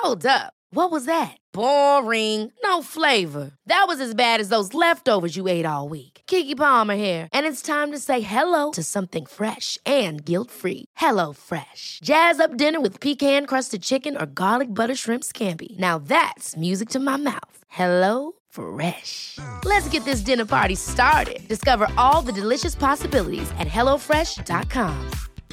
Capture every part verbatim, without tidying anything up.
Hold up. What was that? Boring. No flavor. That was as bad as those leftovers you ate all week. Keke Palmer here, and it's time to say hello to something fresh and guilt-free. Hello Fresh. Jazz up dinner with pecan-crusted chicken or garlic butter shrimp scampi. Now that's music to my mouth. Hello Fresh. Let's get this dinner party started. Discover all the delicious possibilities at hello fresh dot com.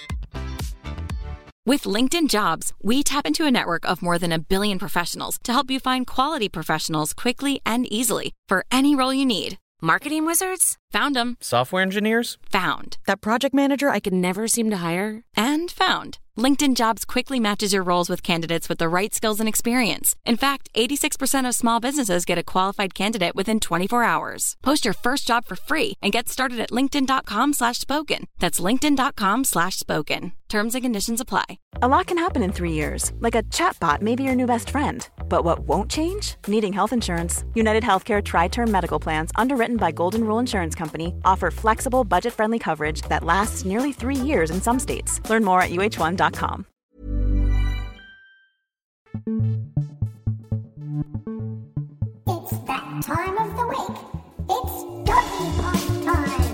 With LinkedIn Jobs, we tap into a network of more than a billion professionals to help you find quality professionals quickly and easily for any role you need. Marketing wizards? Found them. Software engineers? Found. That project manager I could never seem to hire? And found. LinkedIn Jobs quickly matches your roles with candidates with the right skills and experience. In fact, eighty-six percent of small businesses get a qualified candidate within twenty-four hours. Post your first job for free and get started at linkedin.com slash spoken. That's linkedin.com slash spoken. Terms and conditions apply. A lot can happen in three years. Like a chatbot may be your new best friend. But what won't change? Needing health insurance. United Healthcare Tri-Term Medical Plans, underwritten by Golden Rule Insurance Company, offer flexible, budget-friendly coverage that lasts nearly three years in some states. Learn more at U H one dot com. It's that time of the week. It's Doggy Pod time.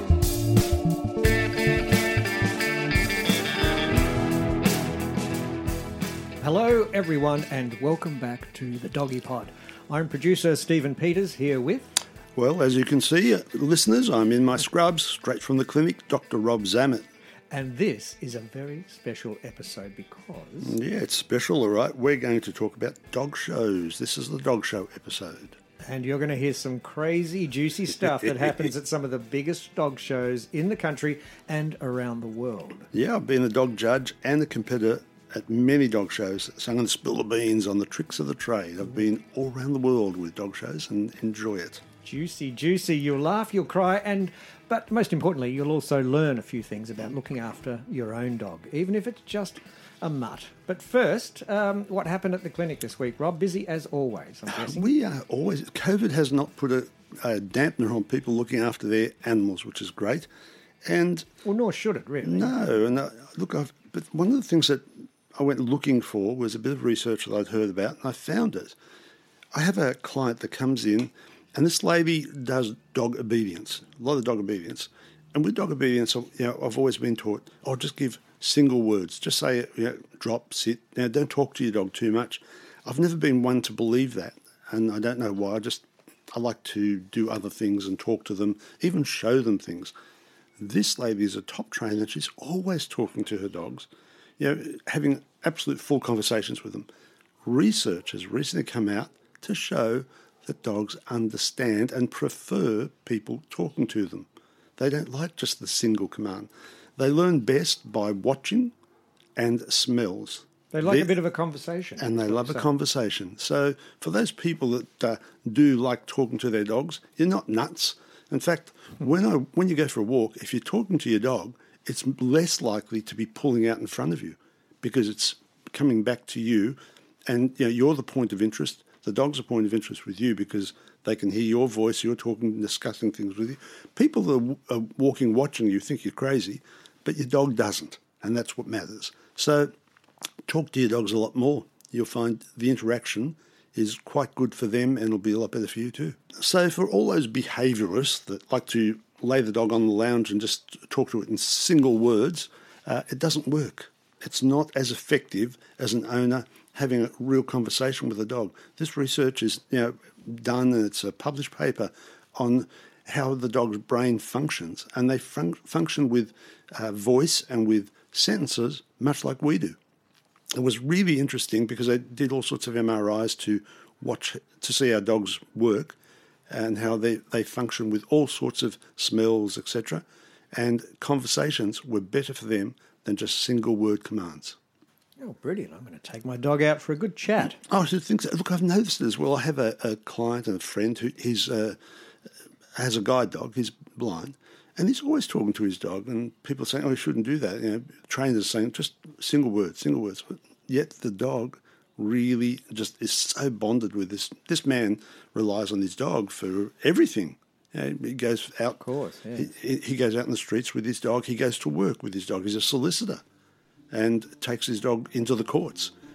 Hello everyone and welcome back to the Doggy Pod. I'm producer Stephen Peters here with... Well, as you can see, uh, listeners, I'm in my scrubs, straight from the clinic, Doctor Rob Zammit. And this is a very special episode because... Yeah, it's special, all right. We're going to talk about dog shows. This is the dog show episode. And you're going to hear some crazy, juicy stuff that happens at some of the biggest dog shows in the country and around the world. Yeah, I've been a dog judge and a competitor at many dog shows, so I'm going to spill the beans on the tricks of the trade. I've been all around the world with dog shows and enjoy it. Juicy, juicy. You'll laugh, you'll cry, and but most importantly, you'll also learn a few things about looking after your own dog, even if it's just a mutt. But first, um, what happened at the clinic this week, Rob? Busy as always, I'm guessing. We are always... COVID has not put a, a dampener on people looking after their animals, which is great. And well, nor should it, really. No, and uh, look, I've, but one of the things that I went looking for was a bit of research that I'd heard about, and I found it. I have a client that comes in, and this lady does dog obedience, a lot of dog obedience. And with dog obedience, you know, I've always been taught, oh, just give single words. Just say, you know, drop, sit. Now, don't talk to your dog too much. I've never been one to believe that, and I don't know why. I just, I like to do other things and talk to them, even show them things. This lady is a top trainer. She's always talking to her dogs, you know, having absolute full conversations with them. Research has recently come out to show that dogs understand and prefer people talking to them. They don't like just the single command. They learn best by watching and smells. They like They're, a bit of a conversation. And they love a conversation. So for those people that uh, do like talking to their dogs, you're not nuts. In fact, when I, when you go for a walk, if you're talking to your dog, it's less likely to be pulling out in front of you because it's coming back to you and you know, you're the point of interest. The dog's a point of interest with you because they can hear your voice, you're talking, discussing things with you. People that are walking, watching you think you're crazy, but your dog doesn't, and that's what matters. So talk to your dogs a lot more. You'll find the interaction is quite good for them and it'll be a lot better for you too. So for all those behaviourists that like to lay the dog on the lounge and just talk to it in single words, uh, it doesn't work. It's not as effective as an owner having a real conversation with a dog. This research is you know, done, and it's a published paper on how the dog's brain functions, and they fun- function with uh, voice and with sentences much like we do. It was really interesting because they did all sorts of M R Is to watch to see how dogs work and how they, they function with all sorts of smells, et cetera. And conversations were better for them than just single word commands. Oh, brilliant. I'm going to take my dog out for a good chat. Oh, I think so. Look, I've noticed it as well. I have a, a client and a friend who he's, uh, has a guide dog. He's blind. And he's always talking to his dog. And people are saying, oh, you shouldn't do that. You know, trainers are saying just single words, single words. But yet the dog really just is so bonded with this. This man relies on his dog for everything. You know, he goes out. Of course, yeah. He, he goes out in the streets with his dog. He goes to work with his dog. He's a solicitor and takes his dog into the courts.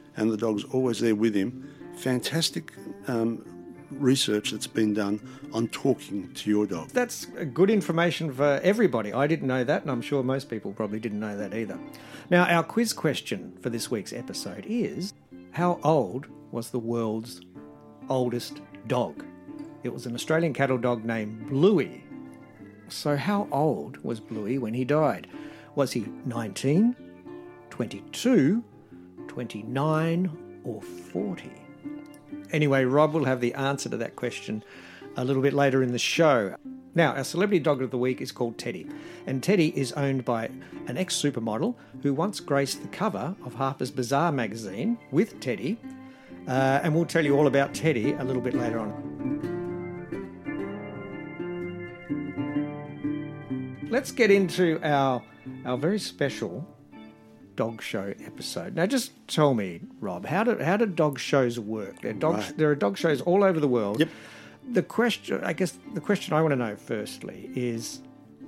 and the dog's always there with him. Fantastic um, research that's been done on talking to your dog. That's good information for everybody. I didn't know that, and I'm sure most people probably didn't know that either. Now, our quiz question for this week's episode is, how old was the world's oldest dog? It was an Australian cattle dog named Bluey. So how old was Bluey when he died? Was he nineteen, twenty-two, twenty-nine, or forty? Anyway, Rob will have the answer to that question a little bit later in the show. Now, our celebrity dog of the week is called Teddy, and Teddy is owned by an ex-supermodel who once graced the cover of Harper's Bazaar magazine with Teddy, uh, and we'll tell you all about Teddy a little bit later on. Let's get into our our very special dog show episode. Now, just tell me, Rob, how do how do dog shows work? There are dog, Right. there are dog shows all over the world. Yep. The question, I guess, the question I want to know firstly is: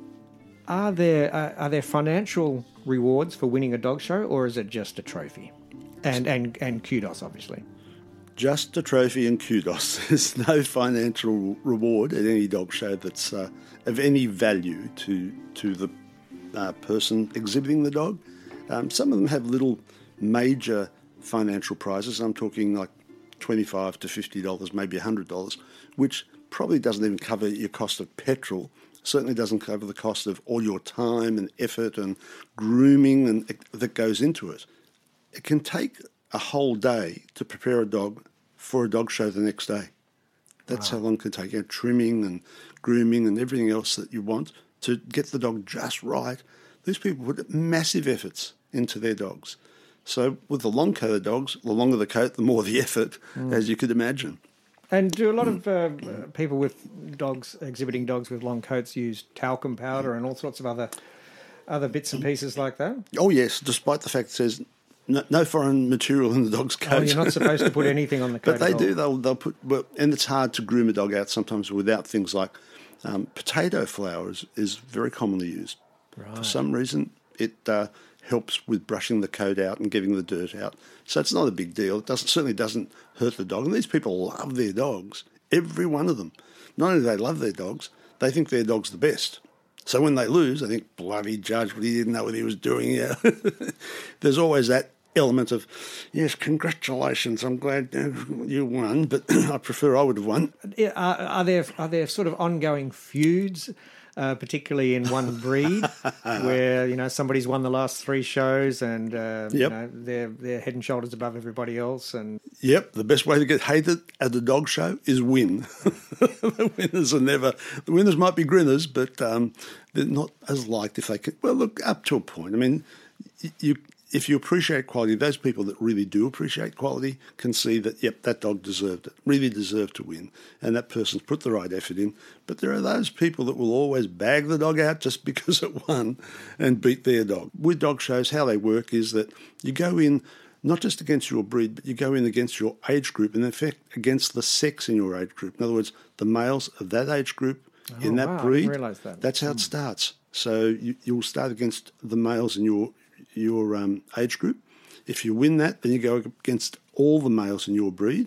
Are there uh, are there financial rewards for winning a dog show, or is it just a trophy? And and and kudos, obviously. Just a trophy and kudos. There's no financial reward at any dog show that's uh, of any value to to the uh, person exhibiting the dog. Um, some of them have little major financial prizes. I'm talking like twenty-five to fifty dollars, maybe one hundred dollars, which probably doesn't even cover your cost of petrol. Certainly doesn't cover the cost of all your time and effort and grooming and that goes into it. It can take a whole day to prepare a dog for a dog show the next day. That's wow. how long it can take. You know, trimming and grooming and everything else that you want to get the dog just right. These people put massive efforts into their dogs. So with the long-coated dogs, the longer the coat, the more the effort, mm. as you could imagine. And do a lot of uh, people with dogs, exhibiting dogs with long coats, use talcum powder and all sorts of other other bits and pieces like that? Oh, yes, despite the fact it says no, no foreign material in the dog's coat. Oh, you're not supposed to put anything on the coat. But they at do. all. They'll, they'll put, well, and it's hard to groom a dog out sometimes without things like um, potato flour is, is very commonly used. Right. For some reason, it uh, helps with brushing the coat out and getting the dirt out. So it's not a big deal. It doesn't certainly doesn't hurt the dog. And these people love their dogs, every one of them. Not only do they love their dogs, they think their dog's the best. So when they lose, they think, bloody judge, but he didn't know what he was doing here. There's always that element of, yes, congratulations, I'm glad you won, but I prefer I would have won. Are, are there are there sort of ongoing feuds, uh, particularly in one breed, where you know somebody's won the last three shows and uh, yep. you know they're they're head and shoulders above everybody else? And yep, the best way to get hated at a dog show is win. The winners are never the winners might be grinners, but um, they're not as liked if they can. Well, look, up to a point. I mean, you. If you appreciate quality, those people that really do appreciate quality can see that, yep, that dog deserved it, really deserved to win, and that person's put the right effort in. But there are those people that will always bag the dog out just because it won and beat their dog. With dog shows, how they work is that you go in not just against your breed, but you go in against your age group, and in fact against the sex in your age group. In other words, the males of that age group oh, in that wow, breed, I didn't realise that. That's how mm. it starts. So you, you'll start against the males in your your um, age group. If you win that, then you go against all the males in your breed.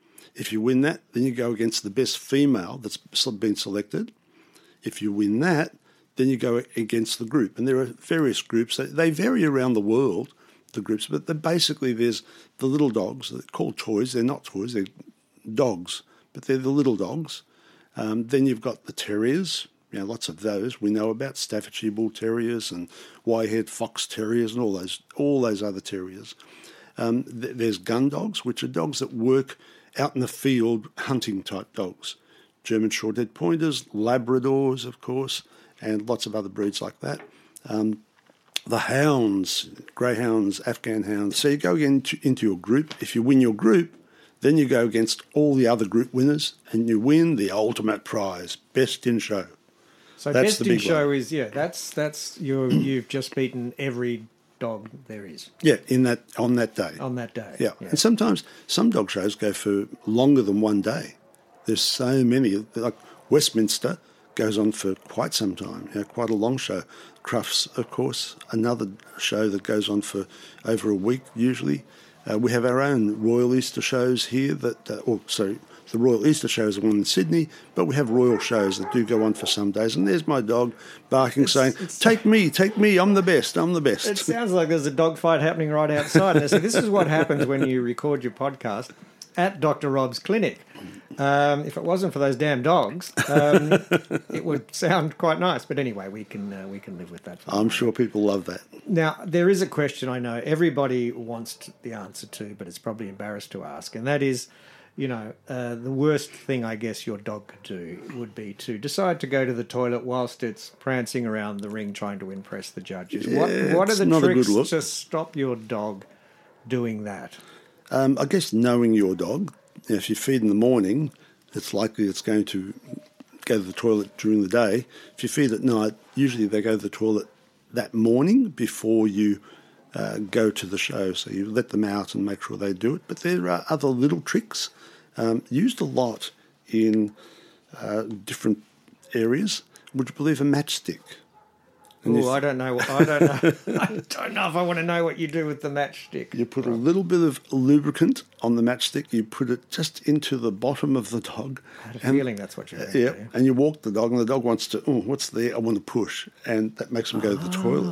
If you win that, then you go against the best female that's been selected. If you win that, then you go against the group. And there are various groups. They vary around the world, the groups, but basically there's the little dogs. They're called toys. They're not toys. They're dogs, but they're the little dogs. Um, then you've got the terriers. You know, lots of those we know about, Staffordshire Bull Terriers and Wye-Head Fox Terriers and all those all those other terriers. Um, th- there's gun dogs, which are dogs that work out in the field, hunting type dogs. German Short-Haired Pointers, Labradors, of course, and lots of other breeds like that. Um, the hounds, greyhounds, Afghan hounds. So you go into, into your group. If you win your group, then you go against all the other group winners and you win the ultimate prize, best in show. So that's best the in big show one. is yeah. That's that's you. You've just beaten every dog there is. Yeah, in that on that day. On that day. Yeah. yeah. And sometimes some dog shows go for longer than one day. There's so many. Like Westminster goes on for quite some time. You know, quite a long show. Crufts, of course, another show that goes on for over a week usually. Uh, we have our own Royal Easter shows here that, uh, or sorry, the Royal Easter show is the one in Sydney, but we have royal shows that do go on for some days. And there's my dog barking, it's, saying, it's, take me, take me, I'm the best, I'm the best. It sounds like there's a dog fight happening right outside. And so this is what happens when you record your podcast at Doctor Rob's clinic. Um, if it wasn't for those damn dogs, um, it would sound quite nice. But anyway, we can uh, we can live with that. I'm sure people love that. Now, there is a question I know everybody wants the answer to, but it's probably embarrassed to ask, and that is, you know, uh, the worst thing I guess your dog could do would be to decide to go to the toilet whilst it's prancing around the ring trying to impress the judges. Yeah, what what are the not tricks a good look. to stop your dog doing that? Um, I guess knowing your dog, if you feed in the morning, it's likely it's going to go to the toilet during the day. If you feed at night, usually they go to the toilet that morning before you uh, go to the show. So you let them out and make sure they do it. But there are other little tricks um, used a lot in uh, different areas. Would you believe a matchstick? Oh, I don't know. I don't know. I don't know if I want to know what you do with the matchstick. You put a little bit of lubricant on the matchstick. You put it just into the bottom of the dog. I had a and, feeling that's what you're doing. Yeah, and you walk the dog, and the dog wants to, oh, what's there? I want to push. And that makes them go to the Ah. toilet.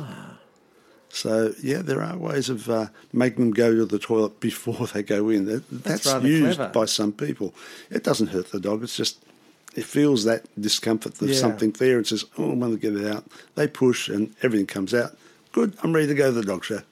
So, yeah, there are ways of uh, making them go to the toilet before they go in. That, That's that's rather used clever. by some people. It doesn't hurt the dog. It's just, it feels that discomfort. There's Yeah. something there and says, oh, I want to get it out. They push and everything comes out. Good, I'm ready to go to the dog show.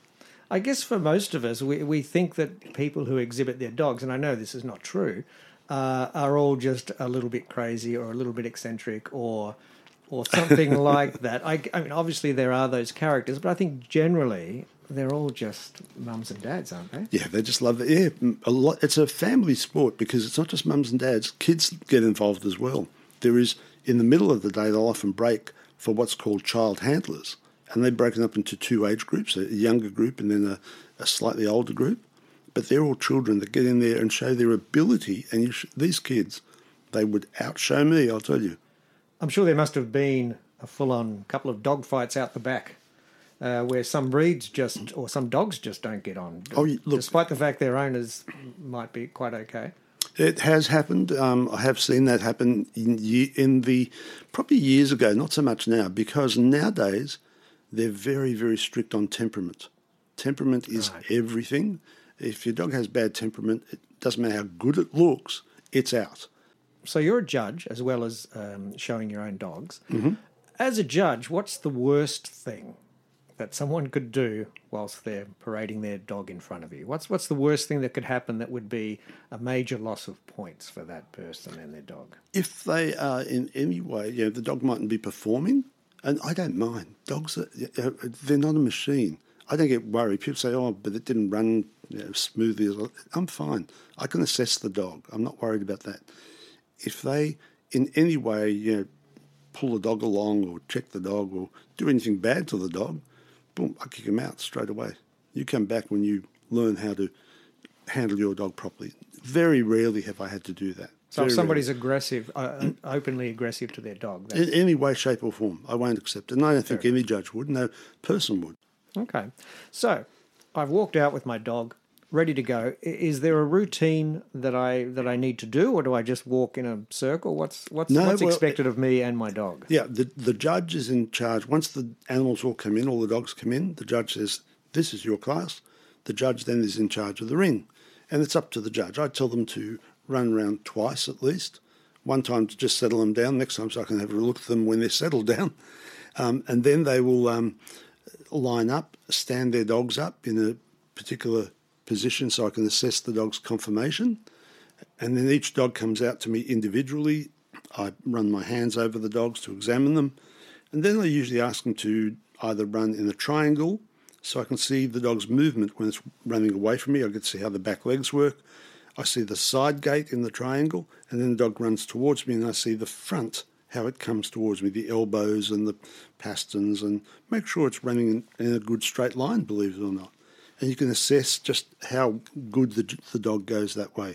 I guess for most of us, we, we think that people who exhibit their dogs, and I know this is not true, uh, are all just a little bit crazy or a little bit eccentric or or something like that. I, I mean, obviously there are those characters, but I think generally they're all just mums and dads, aren't they? Yeah, they just love it. Yeah, a lot. It's a family sport because it's not just mums and dads. Kids get involved as well. There is, in the middle of the day, they'll often break for what's called child handlers. And they're broken up into two age groups, a younger group and then a, a slightly older group. But they're all children that get in there and show their ability. And you sh- these kids, they would outshow me, I'll tell you. I'm sure there must have been a full-on couple of dog fights out the back uh, where some breeds just, or some dogs just don't get on, Oh, look, despite the fact their owners might be quite okay. It has happened. Um, I have seen that happen in, ye- in the, probably years ago, not so much now, because nowadays they're very, very strict on temperament. Temperament is Right. everything. If your dog has bad temperament, it doesn't matter how good it looks, it's out. So you're a judge as well as um, showing your own dogs. Mm-hmm. As a judge, what's the worst thing that someone could do whilst they're parading their dog in front of you? What's what's the worst thing that could happen that would be a major loss of points for that person and their dog? If they are in any way, you know, the dog mightn't be performing, and I don't mind. Dogs, are, they're not a machine. I don't get worried. People say, oh, but it didn't run you know, smoothly. I'm fine. I can assess the dog. I'm not worried about that. If they, in any way, you know, pull the dog along or check the dog or do anything bad to the dog, boom, I kick them out straight away. You come back when you learn how to handle your dog properly. Very rarely have I had to do that. So Very if somebody's rarely. aggressive, uh, openly aggressive to their dog, In that's... any way, shape or form, I won't accept it. And I don't think any judge would, no person would. Okay. So I've walked out with my dog, ready to go. I- Is there a routine that I that I need to do, or do I just walk in a circle? What's what's No, what's well, expected of me and my dog? Yeah, the, the judge is in charge. Once the animals all come in, all the dogs come in, the judge says, this is your class. The judge then is in charge of the ring. And it's up to the judge. I tell them to run around twice at least. One time to just settle them down. Next time so I can have a look at them when they're settled down. Um, and then they will um, line up, stand their dogs up in a particular position so I can assess the dog's conformation. And then each dog comes out to me individually. I run my hands over the dogs to examine them. And then I usually ask them to either run in a triangle so I can see the dog's movement when it's running away from me. I get to see how the back legs work. I see the side gait in the triangle, and then the dog runs towards me and I see the front, how it comes towards me, the elbows and the pasterns, and make sure it's running in, in a good straight line, believe it or not. And you can assess just how good the, the dog goes that way.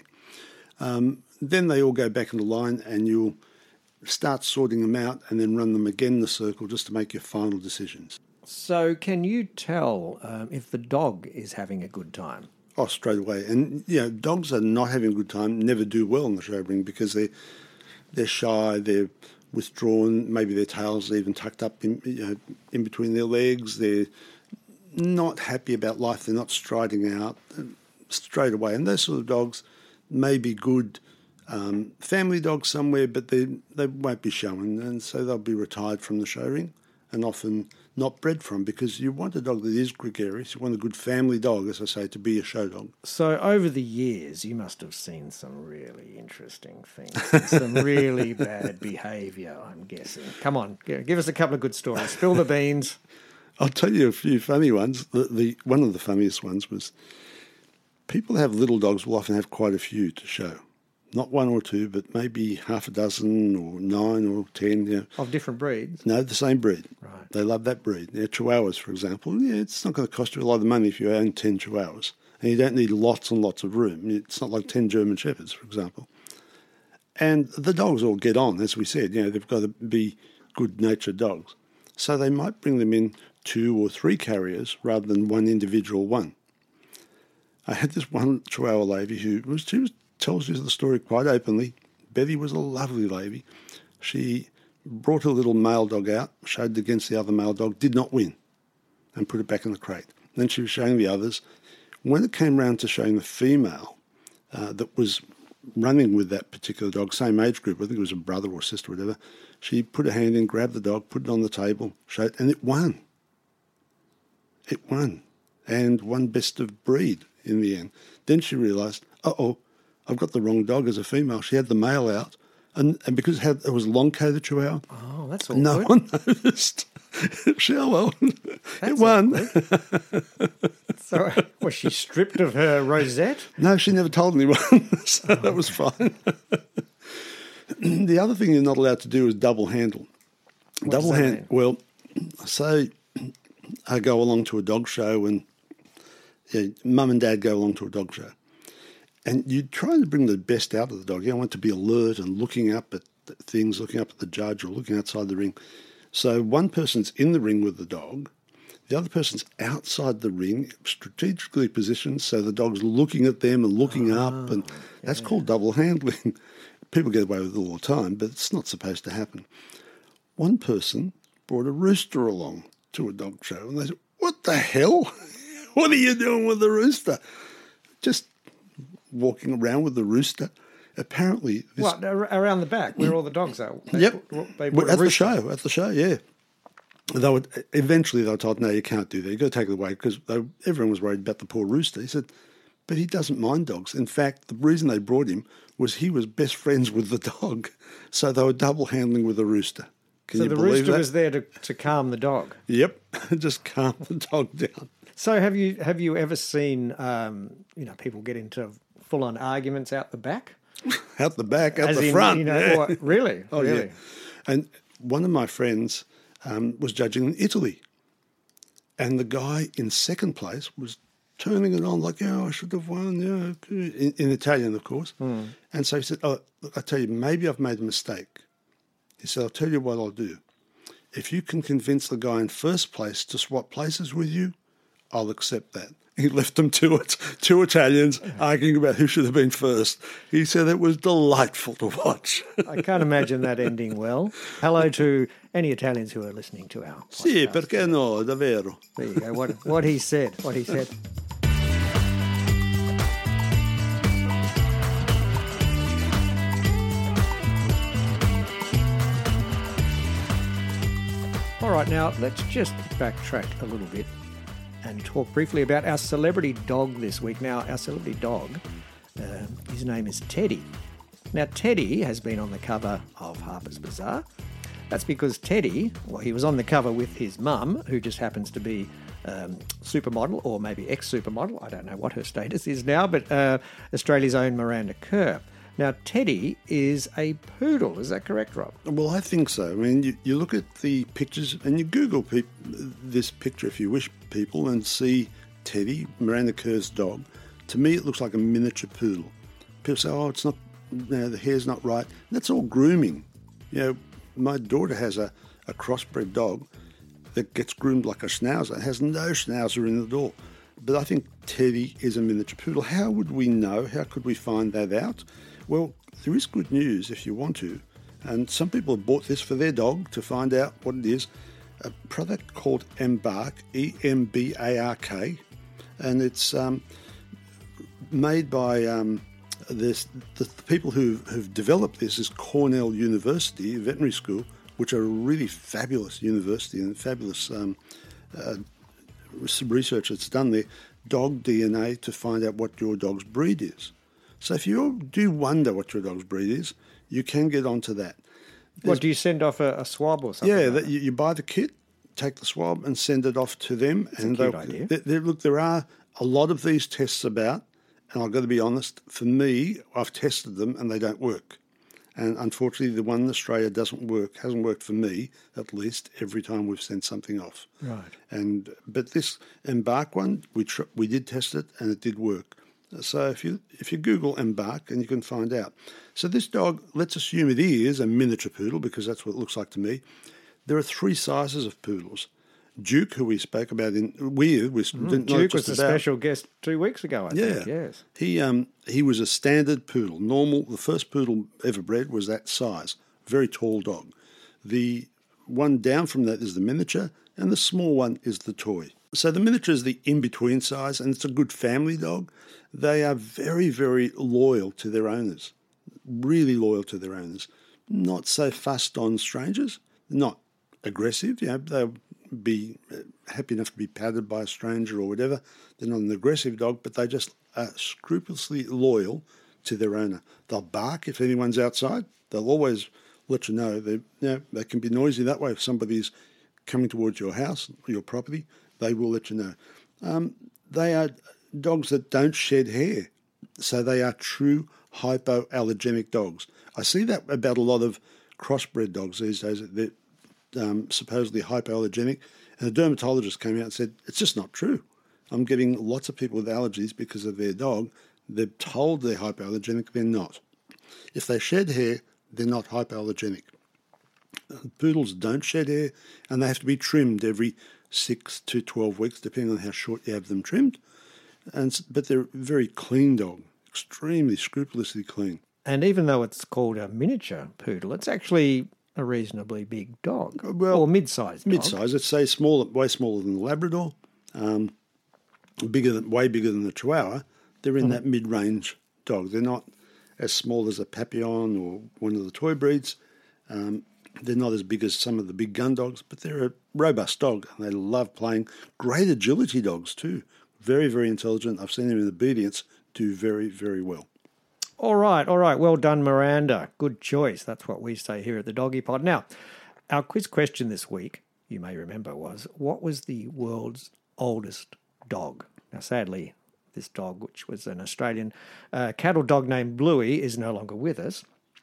Um, then they all go back in the line and you'll start sorting them out and then run them again in the circle just to make your final decisions. So can you tell um, if the dog is having a good time? Oh, straight away. And, you know, dogs are not having a good time, never do well in the show ring because they're, they're shy, they're withdrawn, maybe their tails are even tucked up in, you know, in between their legs. They're not happy about life. They're not striding out straight away. And those sort of dogs may be good um, family dogs somewhere, but they they won't be shown. And so they'll be retired from the show ring and often not bred from, because you want a dog that is gregarious. You want a good family dog, as I say, to be a show dog. So over the years, you must have seen some really interesting things, some really bad behaviour, I'm guessing. Come on, give us a couple of good stories. Spill the beans. I'll tell you a few funny ones. The, the one of the funniest ones was people who have little dogs will often have quite a few to show. Not one or two, but maybe half a dozen or nine or ten. You know. Of different breeds? No, the same breed. Right. They love that breed. Yeah, Chihuahuas, for example. Yeah, it's not going to cost you a lot of money if you own ten Chihuahuas. And you don't need lots and lots of room. It's not like ten German Shepherds, for example. And the dogs all get on, as we said. You know, they've got to be good-natured dogs. So they might bring them in two or three carriers rather than one individual one. I had this one Chihuahua lady who was, she was, tells you the story quite openly. Betty was a lovely lady. She brought her little male dog out, showed it against the other male dog, did not win, and put it back in the crate. Then she was showing the others. When it came round to showing the female uh, that was running with that particular dog, same age group, I think it was a brother or sister or whatever, she put her hand in, grabbed the dog, put it on the table, showed, and it won. It won, and won best of breed in the end. Then she realised, uh-oh, I've got the wrong dog as a female. She had the male out, and, and because it, had, it was a long-coated Chihuahua, oh, that's all no good. one noticed. She, oh, well, it won. So, was she stripped of her rosette? No, she never told anyone, so oh, that was fine. The other thing you're not allowed to do is double handle. What double does that hand. mean? Well, say I go along to a dog show, and yeah, mum and dad go along to a dog show, and you try to bring the best out of the dog. You want it to be alert and looking up at things, looking up at the judge or looking outside the ring. So one person's in the ring with the dog, the other person's outside the ring, strategically positioned so the dog's looking at them and looking oh, up, and that's yeah. called double handling. People get away with it all the time, but it's not supposed to happen. One person brought a rooster along to a dog show, and they said, "What the hell? What are you doing with the rooster?" Just walking around with the rooster. Apparently, this... what around the back where all the dogs are? They yep, put, they put at the show. At the show, yeah. They would eventually they were told, "No, you can't do that. You've got to take it away," because they, everyone was worried about the poor rooster. He said, "But he doesn't mind dogs. In fact, the reason they brought him was he was best friends with the dog, so they were double handling with the rooster." Can so you the believe rooster that? was there to, to calm the dog. Yep, just calm the dog down. So have you have you ever seen um, you know people get into full on arguments out the back? Out the back, out As the in, front. You know, yeah. or, really? Oh, really? yeah. And one of my friends um, was judging in Italy. And the guy in second place was turning it on like, "Yeah, I should have won." Yeah, in, in Italian, of course. Mm. And so he said, "Oh, look, I tell you, maybe I've made a mistake." He said, "I'll tell you what I'll do. If you can convince the guy in first place to swap places with you, I'll accept that." He left them two, two Italians arguing about who should have been first. He said it was delightful to watch. I can't imagine that ending well. Hello to any Italians who are listening to our podcast. Sì, perché no, davvero. There you go. What, what he said. What he said. All right, now let's just backtrack a little bit and talk briefly about our celebrity dog this week. Now, our celebrity dog, uh, his name is Teddy. Now, Teddy has been on the cover of Harper's Bazaar. That's because Teddy, well, he was on the cover with his mum, who just happens to be um, supermodel, or maybe ex-supermodel. I don't know what her status is now, but uh, Australia's own Miranda Kerr. Now, Teddy is a poodle. Is that correct, Rob? Well, I think so. I mean, you, you look at the pictures, and you Google pe- this picture, if you wish, people, and see Teddy, Miranda Kerr's dog. To me, it looks like a miniature poodle. People say, "Oh, it's not, you know, the hair's not right." That's all grooming. You know, my daughter has a, a crossbred dog that gets groomed like a schnauzer. It has no schnauzer in it at all. but I think Teddy is a miniature poodle. How would we know? How could we find that out? Well, there is good news if you want to. And some people have bought this for their dog to find out what it is. A product called Embark, E M B A R K. And it's um, made by um, this, the, the people who have developed this is Cornell University Veterinary School, which are a really fabulous university and fabulous um, uh, research that's done there. Dog D N A to find out what your dog's breed is. So if you do wonder what your dog's breed is, you can get onto that. There's, what, do you send off a, a swab or something? Yeah, like that, that? You, you buy the kit, take the swab and send it off to them. That's and a cute idea. They, they, look, there are a lot of these tests about, and I've got to be honest, for me, I've tested them and they don't work. And unfortunately, the one in Australia doesn't work, hasn't worked for me, at least, every time we've sent something off. Right. And But this Embark one, we tr- we did test it and it did work. So if you if you Google Embark, and you can find out. So this dog, let's assume it is a miniature poodle, because that's what it looks like to me. There are three sizes of poodles. Duke, who we spoke about in we, we mm, Duke was a about, special guest two weeks ago, I yeah, think. Yes, he um he was a standard poodle, normal. The first poodle ever bred was that size, very tall dog. The one down from that is the miniature, and the small one is the toy. So the miniature is the in-between size, and it's a good family dog. They are very, very loyal to their owners, really loyal to their owners. Not so fussed on strangers, not aggressive. You know, they'll be happy enough to be patted by a stranger or whatever. They're not an aggressive dog, but they just are scrupulously loyal to their owner. They'll bark if anyone's outside. They'll always let you know. They, you know, they can be noisy that way if somebody's coming towards your house or your property. They will let you know. Um, they are dogs that don't shed hair, so they are true hypoallergenic dogs. I see that about a lot of crossbred dogs these days. They're um, supposedly hypoallergenic, and a dermatologist came out and said, it's just not true. I'm getting lots of people with allergies because of their dog. They're told they're hypoallergenic, they're not. If they shed hair, they're not hypoallergenic. Poodles don't shed hair, and they have to be trimmed every six to twelve weeks, depending on how short you have them trimmed. And but they're a very clean dog, extremely scrupulously clean. And even though it's called a miniature poodle, it's actually a reasonably big dog, well, or mid-sized dog. Mid-sized, I'd say smaller, way smaller than the Labrador, um, bigger than, way bigger than the Chihuahua. They're in mm-hmm. that mid-range dog. They're not as small as a Papillon or one of the toy breeds. Um, they're not as big as some of the big gun dogs, but they're a robust dog. They love playing. Great agility dogs too. Very, very intelligent. I've seen them in obedience do very, very well. All right, all right. Well done, Miranda. Good choice. That's what we say here at the Doggy Pod. Now, our quiz question this week, you may remember, was what was the world's oldest dog? Now, sadly, this dog, which was an Australian uh, cattle dog named Bluey, is no longer with us.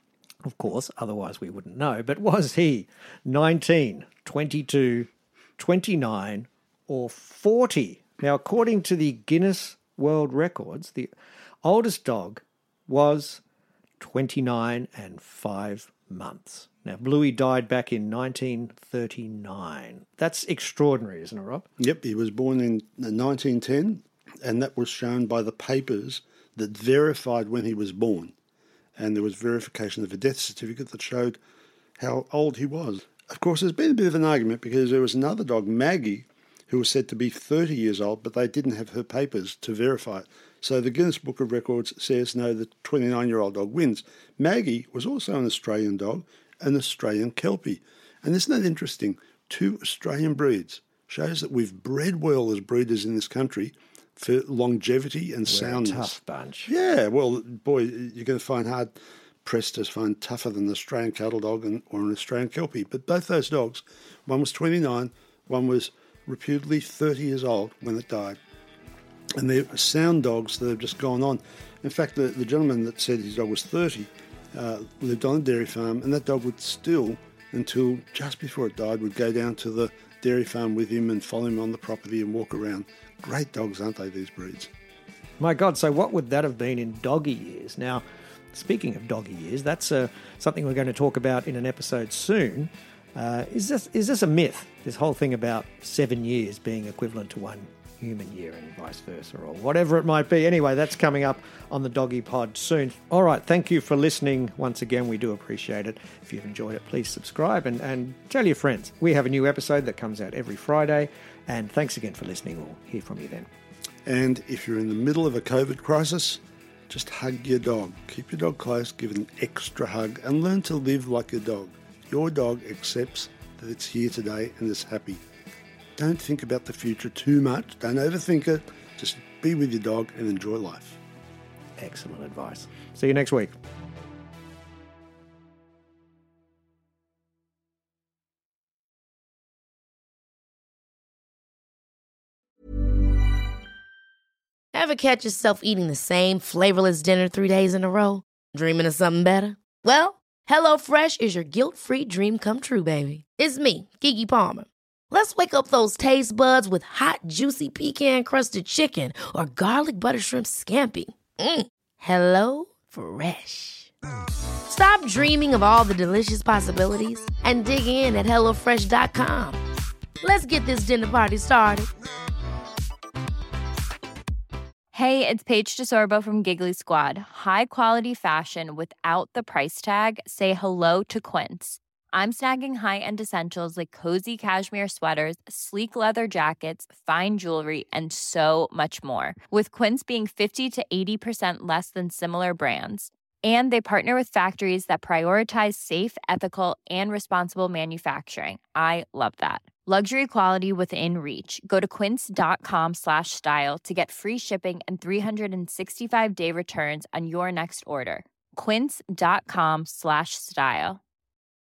Of course, otherwise we wouldn't know. But was he nineteen, twenty-two, twenty-nine, or forty? Now, according to the Guinness World Records, the oldest dog was twenty-nine and five months. Now, Bluey died back in nineteen thirty-nine. That's extraordinary, isn't it, Rob? Yep, he was born in nineteen ten, and that was shown by the papers that verified when he was born. And there was verification of a death certificate that showed how old he was. Of course, there's been a bit of an argument because there was another dog, Maggie, who was said to be thirty years old, but they didn't have her papers to verify it. So the Guinness Book of Records says, no, the twenty-nine-year-old dog wins. Maggie was also an Australian dog, an Australian Kelpie. And isn't that interesting? Two Australian breeds. Shows that we've bred well as breeders in this country for longevity and We're soundness. a tough bunch. Yeah, well, boy, you're going to find hard pressed to find tougher than an Australian cattle dog and, or an Australian Kelpie. But both those dogs, one was twenty-nine, one was reputedly thirty years old when it died. And they're sound dogs that have just gone on. In fact, the, the gentleman that said his dog was thirty uh, lived on a dairy farm, and that dog would still, until just before it died, would go down to the dairy farm with him and follow him on the property and walk around. Great dogs, aren't they, these breeds? My God, so what would that have been in doggy years? Now, speaking of doggy years, that's uh, something we're going to talk about in an episode soon. Uh, is this is this a myth, this whole thing about seven years being equivalent to one human year and vice versa, or whatever it might be. Anyway, that's coming up on the Doggy Pod soon. All right, thank you for listening. Once again, we do appreciate it. If you've enjoyed it, please subscribe and, and tell your friends. We have a new episode that comes out every Friday, and thanks again for listening. We'll hear from you then. And if you're in the middle of a COVID crisis, just hug your dog. Keep your dog close, give it an extra hug, and learn to live like your dog. Your dog accepts that it's here today and is happy. Don't think about the future too much. Don't overthink it. Just be with your dog and enjoy life. Excellent advice. See you next week. Ever catch yourself eating the same flavorless dinner three days in a row? Dreaming of something better? Well, HelloFresh is your guilt-free dream come true, baby. It's me, Keke Palmer. Let's wake up those taste buds with hot, juicy pecan-crusted chicken or garlic butter shrimp scampi. Mm. Hello Fresh. Stop dreaming of all the delicious possibilities and dig in at hello fresh dot com. Let's get this dinner party started. Hey, it's Paige DeSorbo from Giggly Squad. High quality fashion without the price tag. Say hello to Quince. I'm snagging high-end essentials like cozy cashmere sweaters, sleek leather jackets, fine jewelry, and so much more. With Quince being fifty to eighty percent less than similar brands. And they partner with factories that prioritize safe, ethical, and responsible manufacturing. I love that. Luxury quality within reach. Go to quince.com slash style to get free shipping and three sixty-five day returns on your next order. Quince.com slash style.